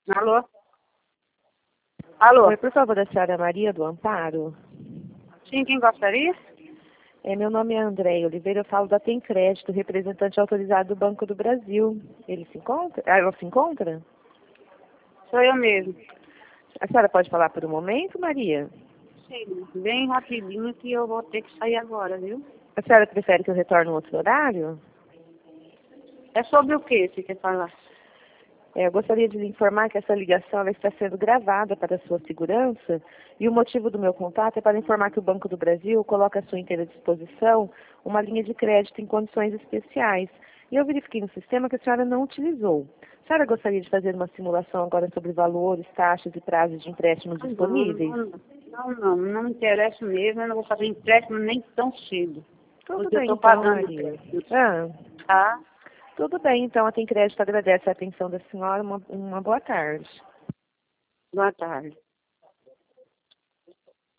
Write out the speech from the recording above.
Alô? Alô? Oi, por favor, a senhora Maria do Amparo. Sim, quem gostaria? Meu nome é André Oliveira, eu falo da Tem Crédito, representante autorizado do Banco do Brasil. Ele se encontra? Ela se encontra? Sou eu mesmo. A senhora pode falar por um momento, Maria? Sim, bem rapidinho que eu vou ter que sair agora, viu? A senhora prefere que eu retorne em outro horário? É sobre o que você quer falar? Eu gostaria de lhe informar que essa ligação ela está sendo gravada para sua segurança e o motivo do meu contato é para informar que o Banco do Brasil coloca à sua inteira disposição uma linha de crédito em condições especiais. E eu verifiquei no sistema que a senhora não utilizou. A senhora gostaria de fazer uma simulação agora sobre valores, taxas e prazos de empréstimos disponíveis? Não me interessa mesmo, eu não vou fazer empréstimo nem tão cedo. Tudo Porque eu bem estou então, pagando Maria. empréstimo. Ah, Tá? tudo bem então, a Tem Crédito agradece a atenção da senhora. Uma boa tarde. Boa tarde.